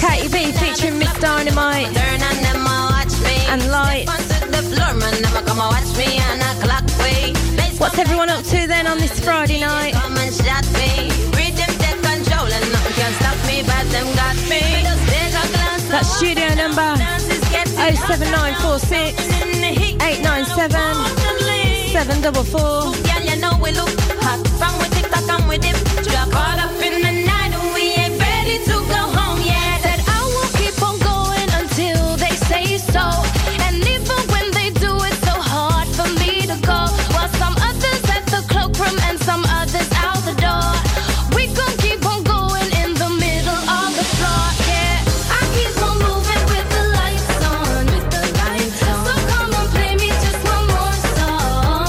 Katy B featuring Miss Dynamite and Light. What's everyone up to then on this Friday night? That's studio number 07946 897 744. Caught up in the night and we ain't ready to go home yet. Said I will keep on going until they say so. And even when they do it so hard for me to go. While some others at the cloakroom and some others out the door. We gon' keep on going in the middle of the floor, yeah. I keep on moving with the lights on, with the lights on. So come on, play me just one more song.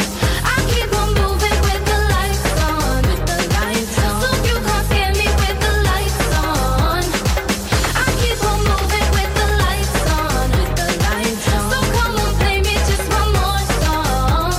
I keep on moving with the lights on, with the lights on. So you can't scare me with the lights on. I keep on moving with the lights on, with the lights on. So come on, play me just one more song.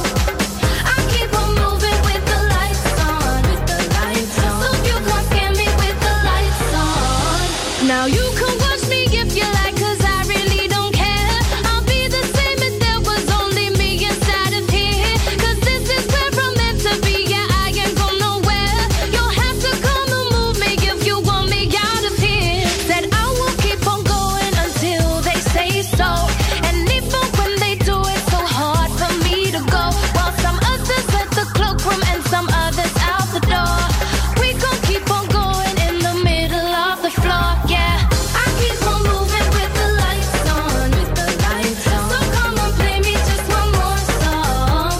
I keep on moving with the lights on, with the lights on. So you can't scare me with the lights on. Now you can watch me if you like, 'cause I really don't care. I'll be the same if there was only me inside of here. 'Cause this is where I'm meant to be, yeah, I ain't go nowhere. You'll have to come and move me if you want me out of here. Said I will keep on going until they say so. And even when they do it so hard for me to go. While some others at the cloakroom and some others out the door. We gon' keep on going in the middle of the floor, yeah. I keep on moving with the lights on, with the lights on. So come on, play me just one more song.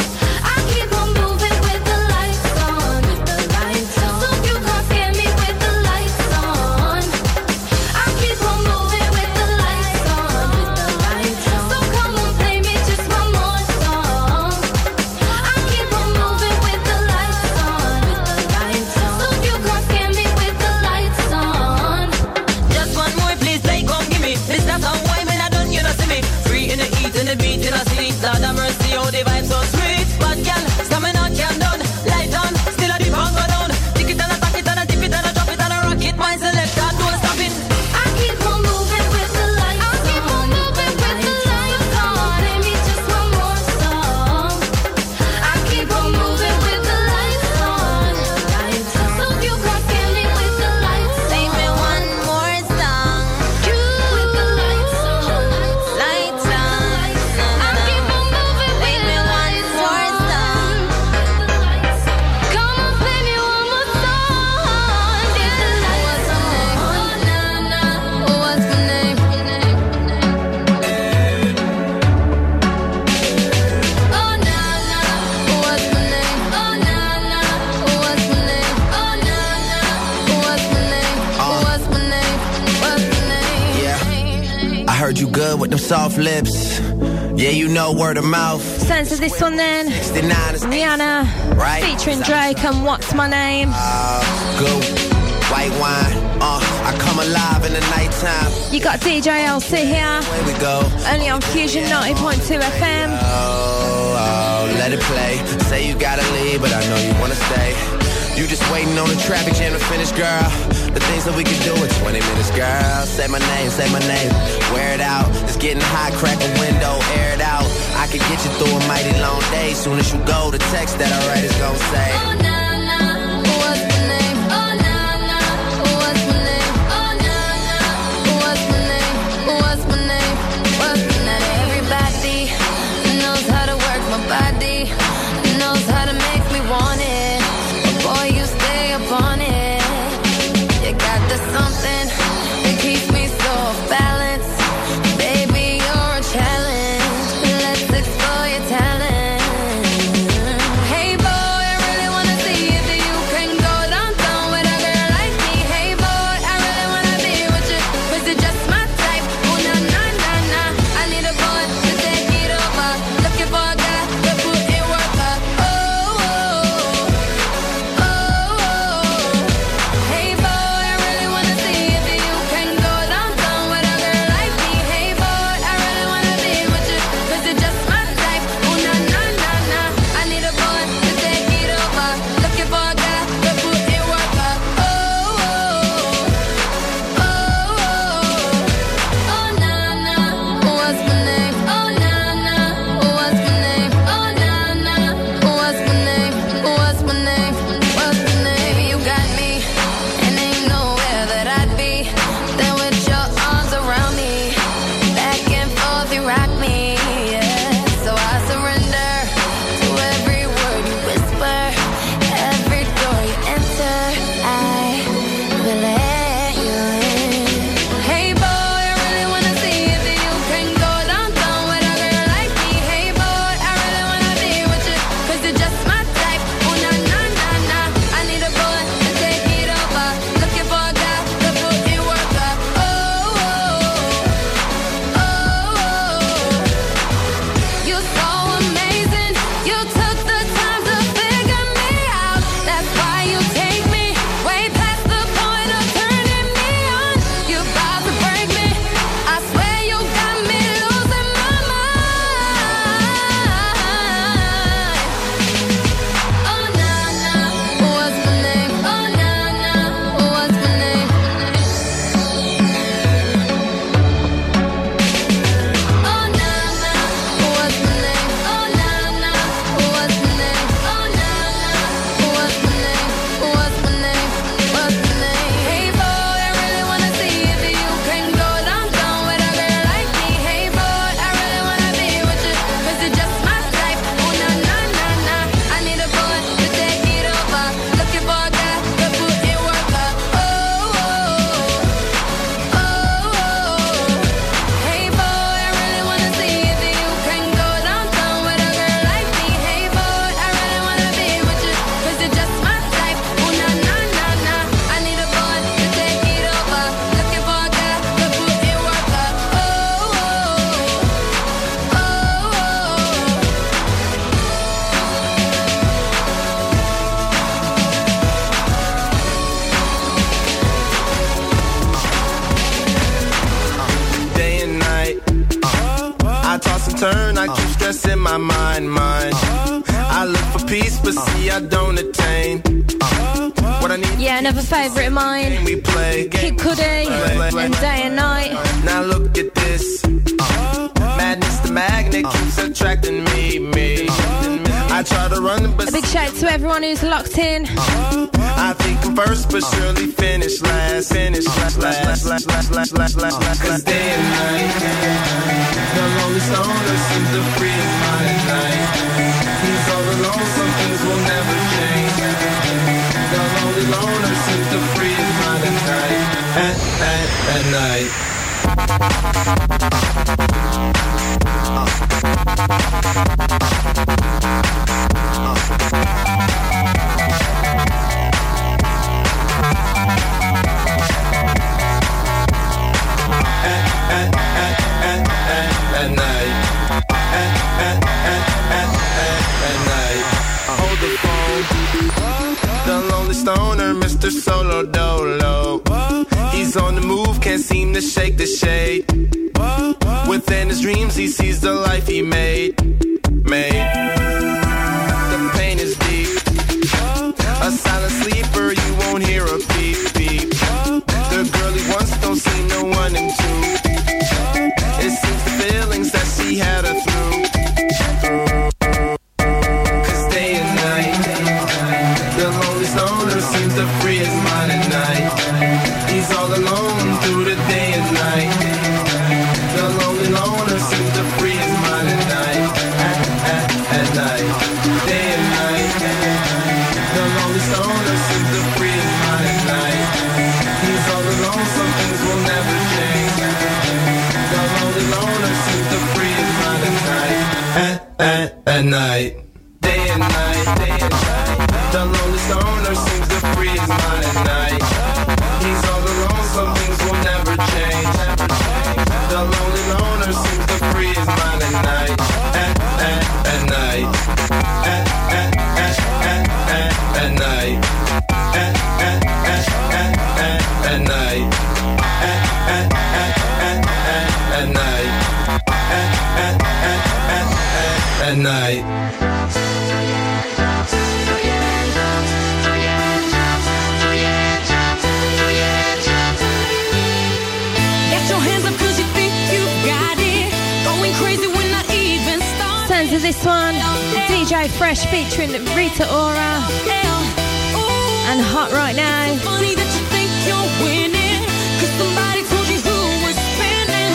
I keep on moving with the lights on, with the lights on. So you can't scare me with the lights on. I keep on moving with the lights on, with the lights on. So come on, play me just one more song. I keep on moving with the lights on, with the lights on. So you can't scare me with the lights on. Just one more, please, play, come give me. This not how why when I done, you don't see me. Free in the heat and the beat in the city. Lord have mercy, oh, the vibe so sweet. But girl, stamina can't done. Light on, still a deep on go down. Tick it and a tack it and a dip it and a drop it and a rock it. My selector, don't stop it. I keep on moving with the lights on. I keep on moving with the lights on. Play me just one more song. I keep on moving with the lights on. So you can't scare me with the lights on. Play me one more song. With the lights on. Lights on. I keep on moving Play with me the one lights more on. song. Come on, play me one more song. With the lights on. Oh, nah, nah. What's my name? Oh, nah, nah. What's my name? Oh, nah, nah. What's my name? Oh, nah, nah. What's my name? What's my name? What's my name? Yeah. I heard you good with them soft lips. Yeah, you know word of mouth. Sense of this one then. 69 is Rihanna Right. featuring Drake and What's My Name. good. White wine. I come alive in the nighttime. You got DJ LC here, Here we go. only on Fusion 90.2 FM. Oh, let it play. Say you gotta leave, but I know you wanna stay. You just waiting on the traffic jam to finish, girl. The things that we can do in 20 minutes, girl. Say my name, wear it out. It's getting hot, crack a window, air it out. I could get you through a mighty long day. Soon as you go, the text that I write is gonna say, Oh, nah, nah. What's my name? Oh, nah, nah. What's my name? Oh, nah, nah. What's my name? What's my name? What's my name? Everybody knows how to work my body, knows how to make me want it. But boy, you stay up on it. You got the something that keeps me so balanced. Baby, you're a challenge. Let's explore your talent. Hey boy, I really wanna see mind. I look for peace, but see I don't attain. What I need. Yeah, another favourite of mine. We play Kid Cudi and Day and Night. Now look at this. Madness, the magnet keeps attracting me. I try to run, but a big shout to everyone who's locked in. I think I'm first, but surely finish last. Cause day and night, the lonely stoner seems to free his mind at night. He's all alone, some things will never change. The lonely loner seems to free his mind at night. At night. At night. Hold the phone. The lonely stoner, Mr. Solo Dolo. He's on the move, can't seem to shake the shade. Within his dreams, he sees the life he made. The pain is deep. A silent sleeper, you won't hear a beep, beep. The girl he wants don't see no one in two. It seems the feelings that she had her through. Cause day and night, the lonely stoner seems to free his mind at night. He's all alone through the day and night. The lonely loner seems to free his mind at night. At night, day and night. The lonely stoner seems to free his mind at night. He's all alone, some things will never change. The lonely loner seems to free his mind at night. At night, day and night, day and night. The lonely stoner seems to free his mind at night. He's all alone, some things will never change. The lonely loner seems to free his mind at night. At night. At night. At night. At night. At night. To this one, DJ Fresh featuring Rita Ora and Hot Right Now. Funny that you think you're winning, 'cause somebody told you who was spinning.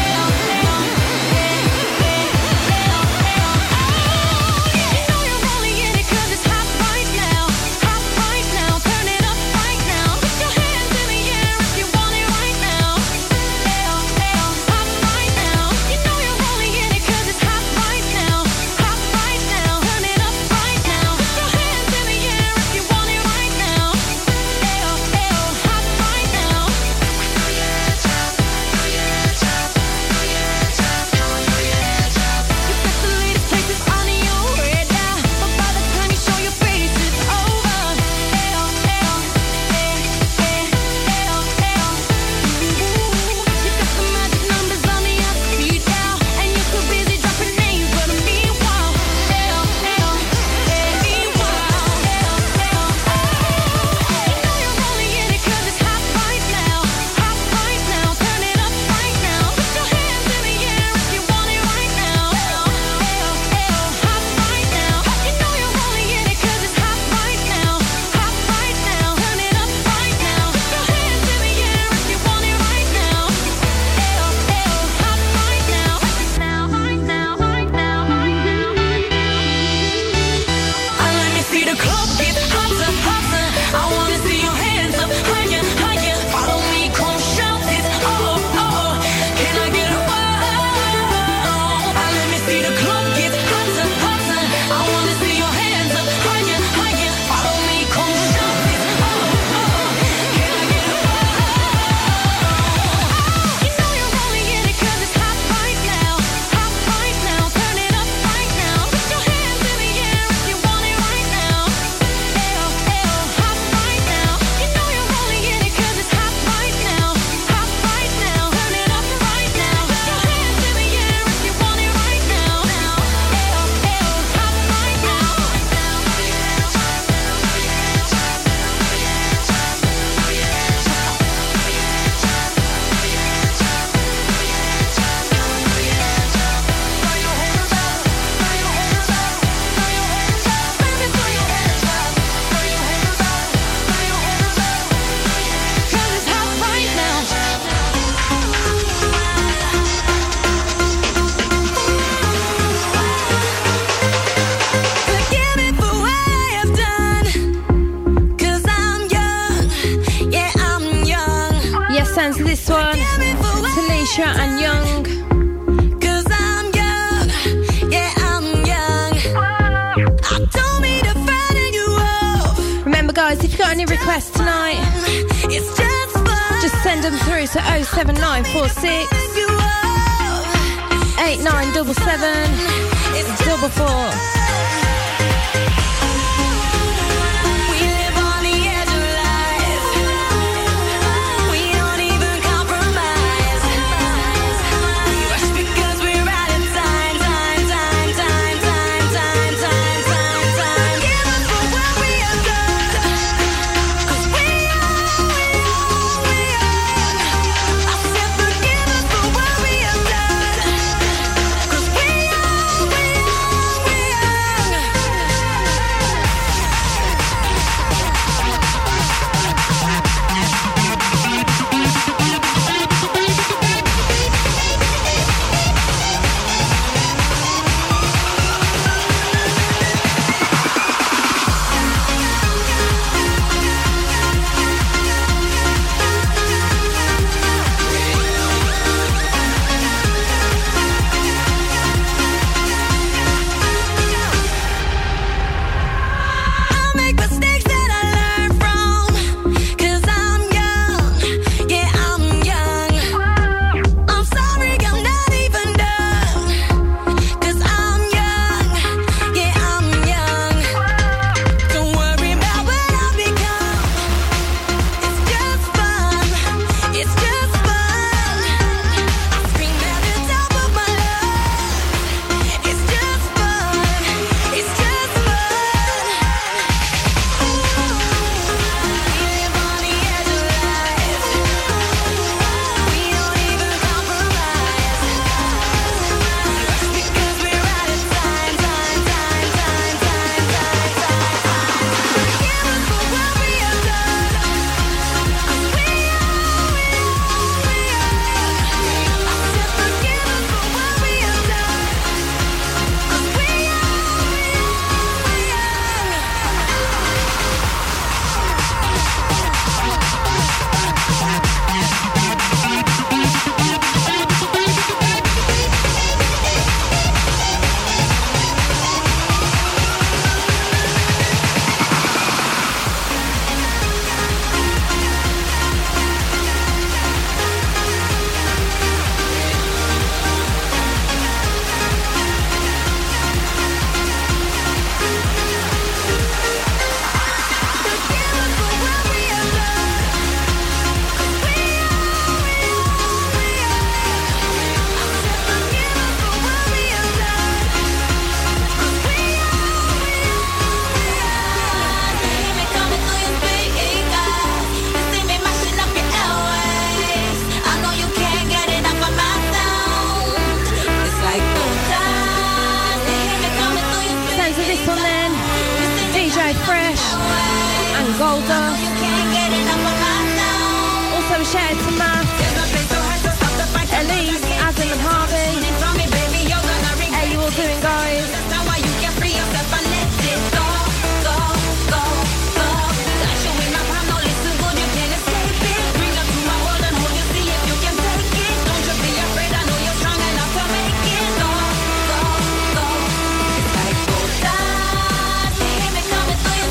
You know you're only in it 'cause it's hot right now. Hot right now, turn it up right now. Put your hands in the air if you want it right now. Hot right now. You know you're only in it 'cause it's hot right now. Hot right now, turn it up right now. Put your hands in the air if you want it right now. Hot right now. Sounds of this one, Talisha and Young. Remember guys, if you've got any requests tonight, just send them through to 07946 8977 44.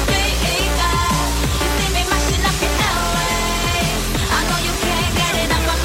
Getting up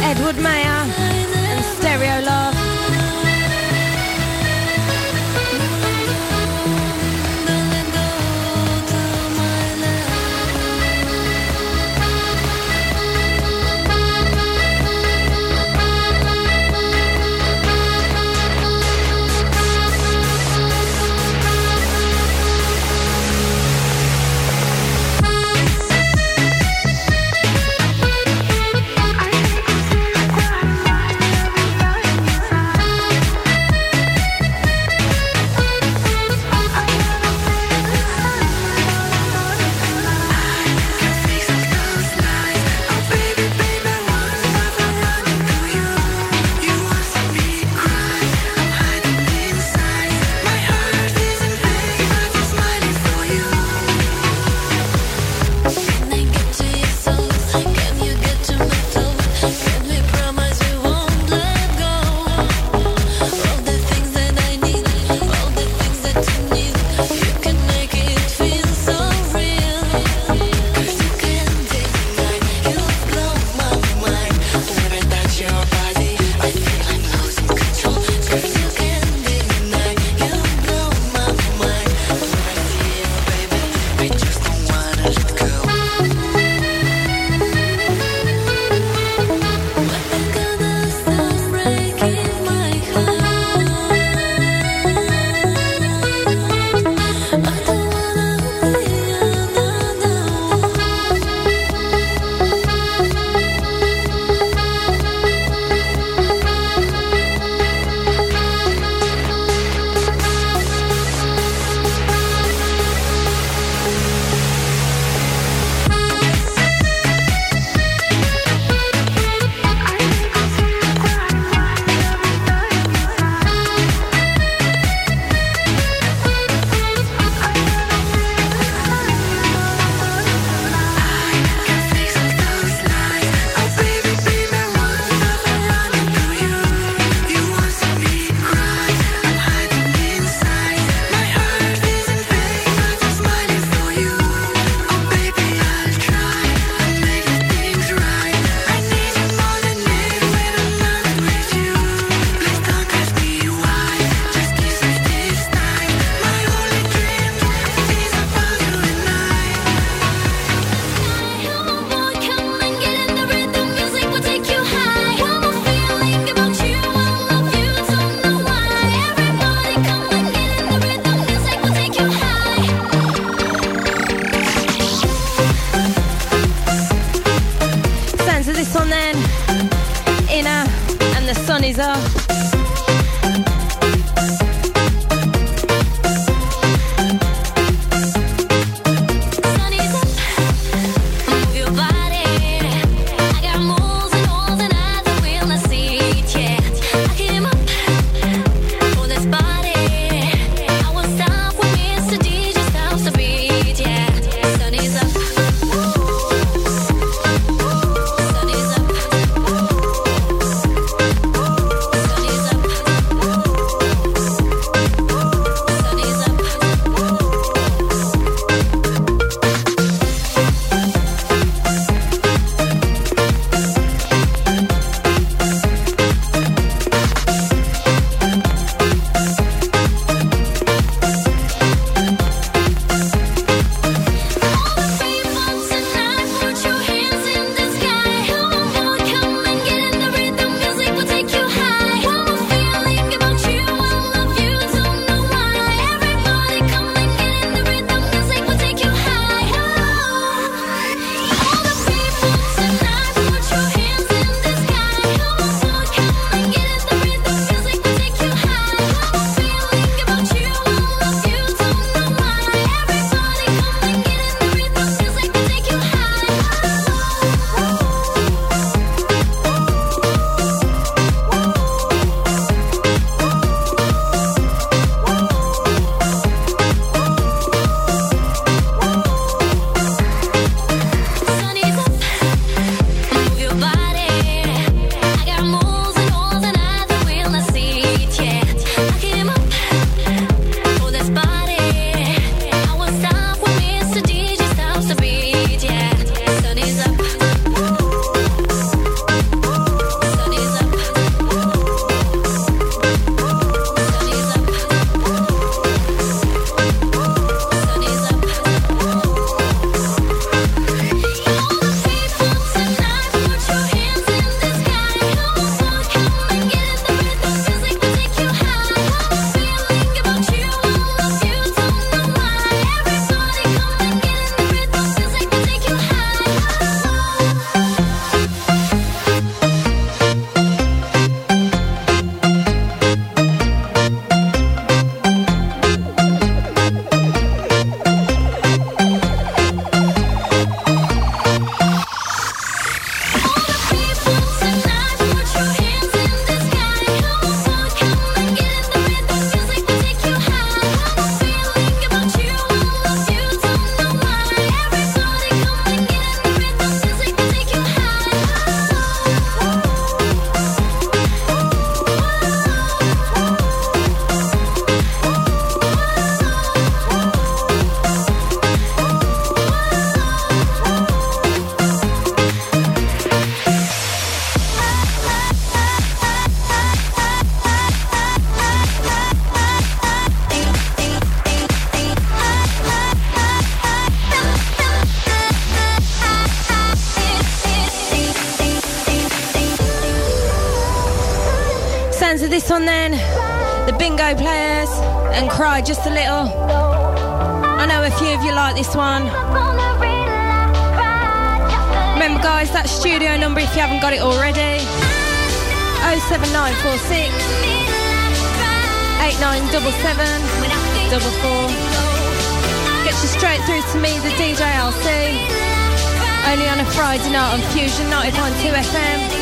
Edward Mayer and Stereo Love. of this one then. The Bingo Players and Cry Just a Little. I know a few of you like this one. Remember guys, that studio number if you haven't got it already. 07946 8977 44. Gets you straight through to me, the DJ LC. Only on a Friday night on Fusion 90.2 FM.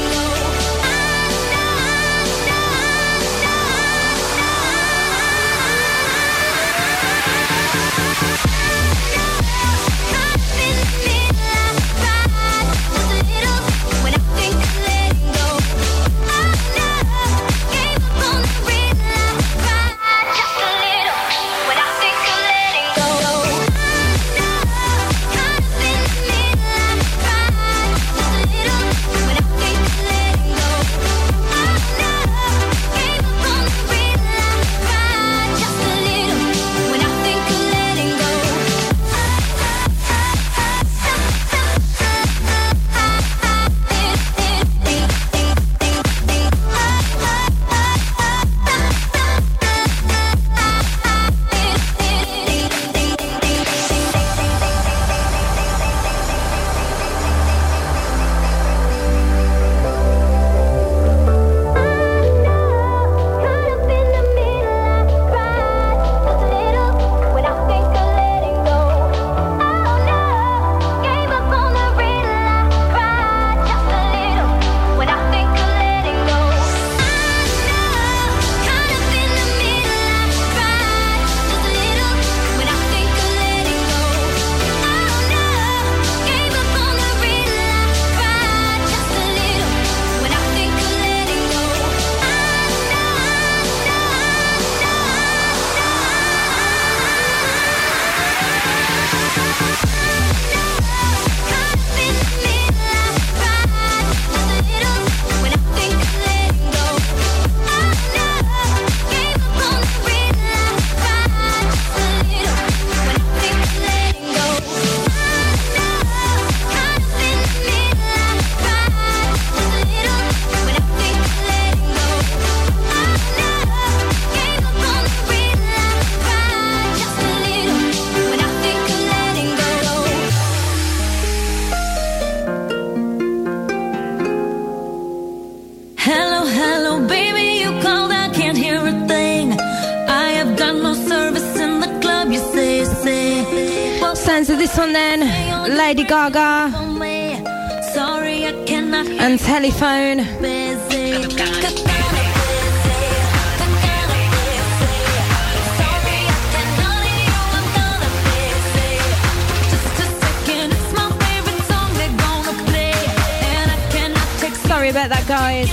This one then, Lady Gaga and Telephone. Sorry about that, guys.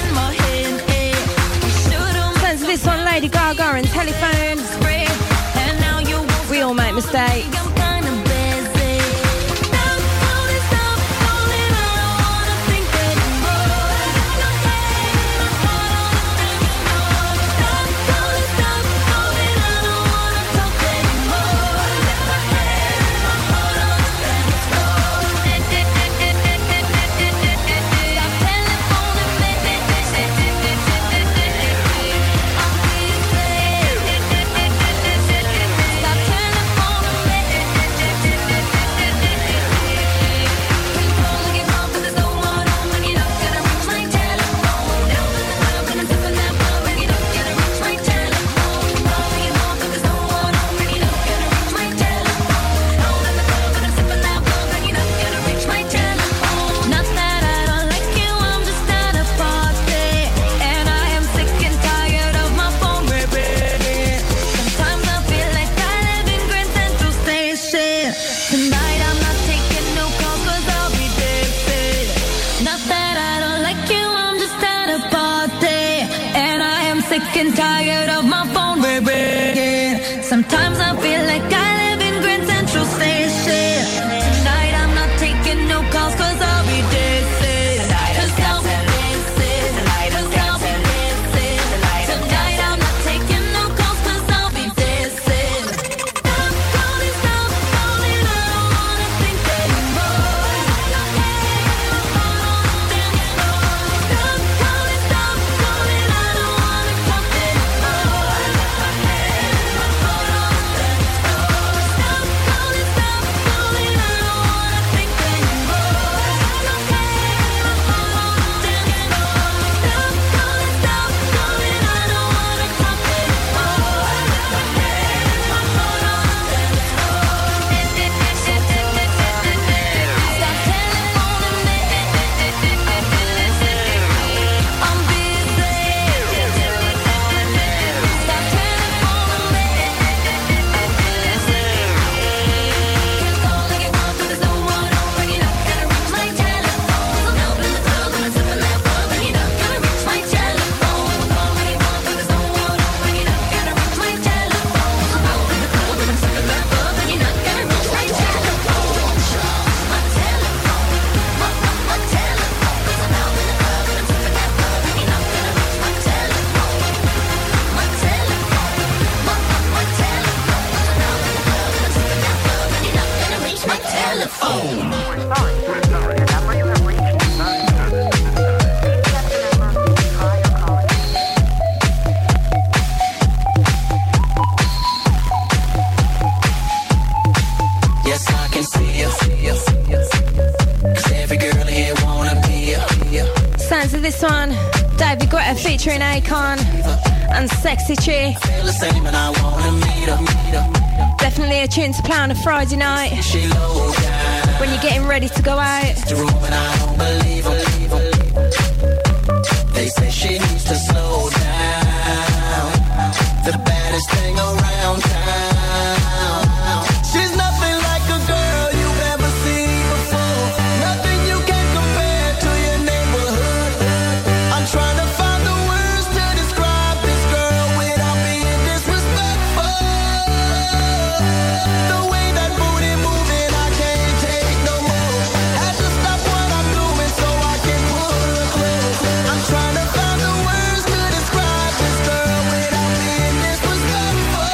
Sounds this one, Lady Gaga and Telephone. We all make mistakes. Sounds of this one, David Guetta featuring Akon and Sexy Chick. Definitely a tune to play on a Friday night when you're getting ready to go out. They say she needs to slow down. The baddest thing around town. She's nothing like a girl you've ever seen before. Nothing you can compare to your neighborhood. I'm trying to find the words to describe this girl without being disrespectful. The way that booty moving, I can't take no more. Had to stop what I'm doing so I can pull her close. I'm trying to find the words to describe this girl without being disrespectful.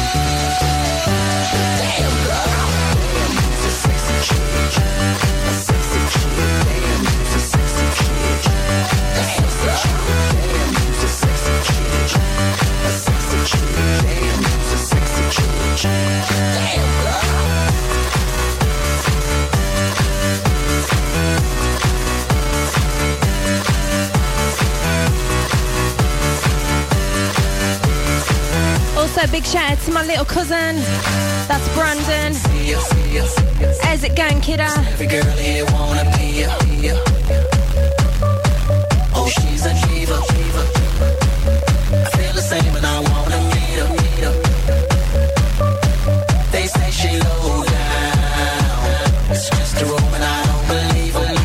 Damn girl, she's a sexy chick, a sexy chick. Damn, she's a sexy chick. Damn girl, she's a sexy chick, a sexy chick. Damn, she's a sexy chick. Damn girl. Also, big shout out to my little cousin, that's Brandon. How's it going, kidda? Every girl here wanna be a. Oh, she's a diva. I feel the same and I wanna meet her. They say she low down. It's just a room and I don't believe her.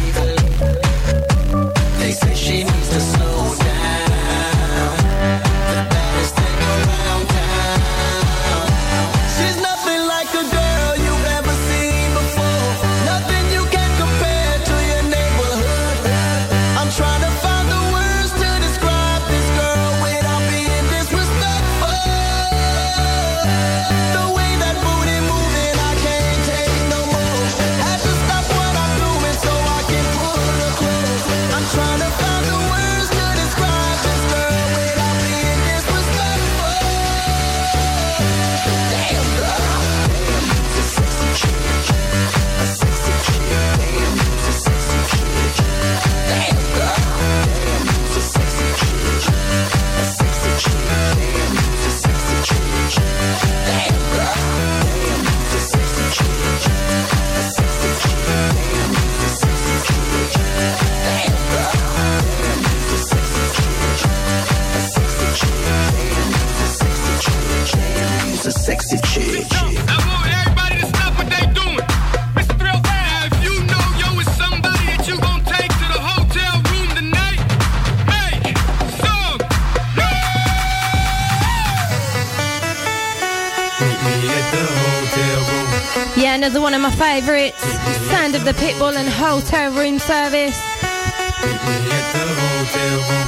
They say she needs to slow down. The baddest thing around town. She's nothing like a girl you've ever seen before. Nothing you can compare to your neighborhood. I'm trying to find the words to describe this girl without being disrespectful. The way that booty moving, I can't take no more. Had to stop what I'm doing so I can pull her close. I'm trying to find the words to describe this girl without being disrespectful. Damn girl, she's a sexy chick, a sexy chick. Damn, she's a sexy chick. Damn girl, she's a sexy chick, a sexy chick. Damn, she's a sexy chick. Damn girl, she's a sexy chick, a sexy chick. Damn, she's a sexy chick. Damn girl, she's a sexy chick, a sexy chick. Damn, she's a sexy chick. I want everybody to stop what they doing. Mr. Thrill, if you know yo is somebody that you gon' take to the hotel room tonight, make some Meet me at the hotel room. Yeah, another one of my favourites. Sound of the Pitbull and Hotel Room Service. Meet me at the hotel room.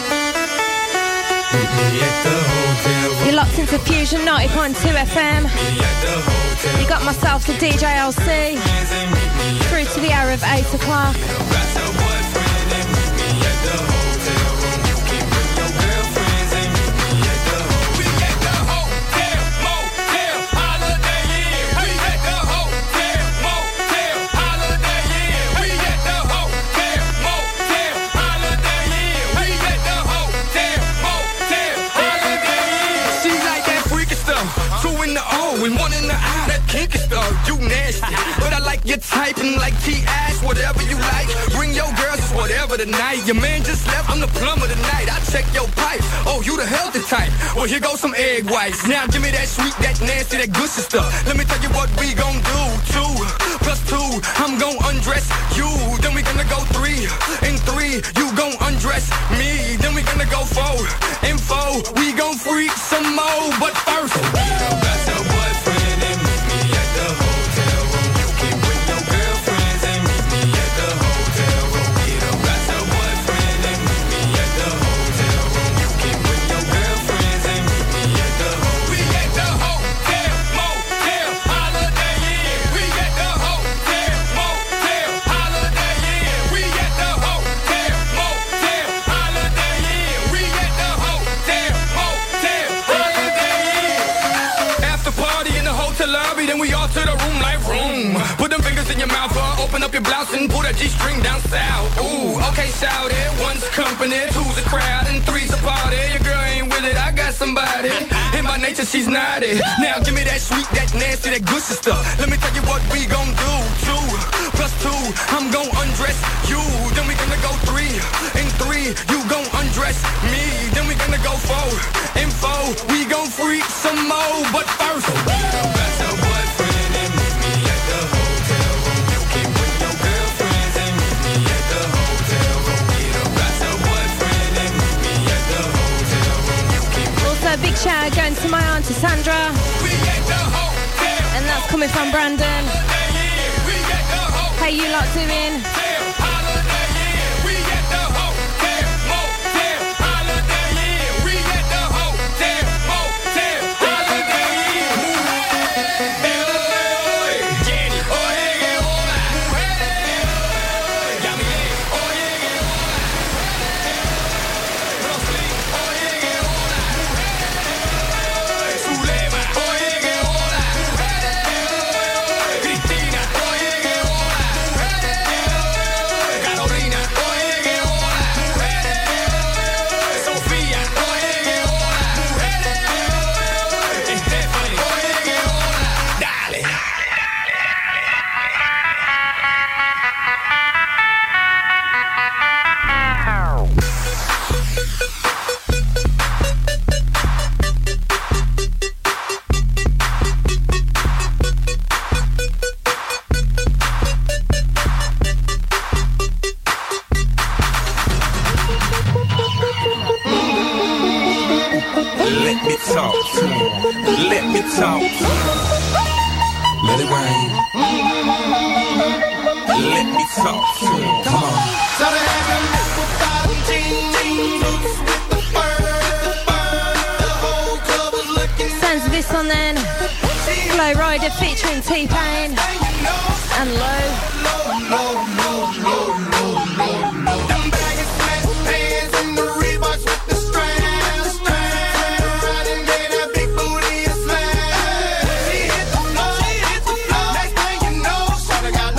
Meet me at the hotel room. You're locked into Fusion 90.2 FM. Meet me at the hotel. You got myself the DJ LC through to the hour of 8 o'clock. Got your boyfriend and meet me at the hotel room. You can bring your girlfriends and meet me at the hotel. We at the hotel, motel, holiday inn. We at the hotel, motel, holiday inn. We at the hotel, motel, holiday inn. We at the hotel, motel, holiday inn. She like that freaky stuff, 2 in the O and 1 in the I. That kinky stuff, you nasty, but I like your type and like T-ass, whatever you like. Bring your girls, it's whatever tonight. Your man just left, I'm the plumber tonight. I check your pipe, oh you the healthy type. Well here goes some egg whites. Now give me that sweet, that nasty, that gushy stuff. Let me tell you what we gon' do. 2 plus 2, I'm gon' undress you. Then we gonna go 3 and 3, you gon' undress me. Then we gonna go 4 and 4, we gon' freak some more. But first, Got your boyfriend and meet me at the hotel room. You can bring your girlfriends and meet me at the hotel room. Got your boyfriend and meet me at the hotel room. You can bring your girlfriends and meet me at the hotel. we at the hotel, motel, holiday inn. We at the hotel, motel, time for open up your blouse and pull that G-string down south. Ooh, okay, shout it. One's company, two's a crowd, and three's a party. Your girl ain't with it, I got somebody. In my nature, she's naughty. Now give me that sweet, that nasty, that good stuff. Let me tell you what we gon' do. 2 plus 2, I'm gon' undress you. Then we gonna go 3 and 3, you gon' undress me. Then we gonna go 4 and 4, we gon' freak some more. But first, get about your boyfriend and meet me at the hotel room. You can bring your girlfriends and meet me at the hotel room. Get about your boyfriend and meet me at the hotel room. You can Also, big shout out going to my auntie Sandra. we at the hotel. And that's coming from Brandon. We at the hotel. How you lot doing? Holiday Inn. We at the hotel. Motel. Holiday Inn. We at the hotel. Motel. Holiday Inn. Jenny. Oh, yeah, hola. Yummy, yeah. Oh, yeah, hola. Rosely. Oh, yeah, hola. Zulema. Oh, yeah, hola. Cristina. Oh, yeah, hola. Carolina. Oh, yeah, hola. Sofía. Oh, yeah, hola. Stephanie. Oh, yeah, hola. Dale. Let me talk to him. Let me talk to him. Let it rain. Let me talk to him. Come on. Sounds of this one then. Flow Rider featuring T-Pain and Low. Them baggy sweatpants and the Reeboks with the straps. Riding gave that big booty a slam. She hit the floor. Next thing you know, shawty got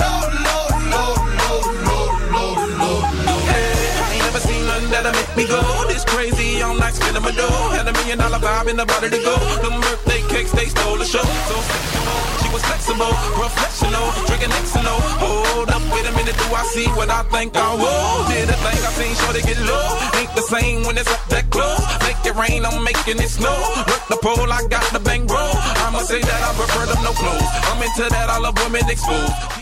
low. I ain't never seen nothing that'll make me go this crazy. All night spinning my dough. Had $1 million vibe in the body to go. Them birthday cakes, they stole the show. So she was flexible, professional, drinking Xano. Hold up, wait a minute, do I see what I think I will? Did a thing I seen, sure they get low. Ain't the same when it's up that close. Make it rain, I'm making it snow. Work the pole, I got the bang roll. I'ma say that I prefer them no clothes. I'm into that, I love women exposed.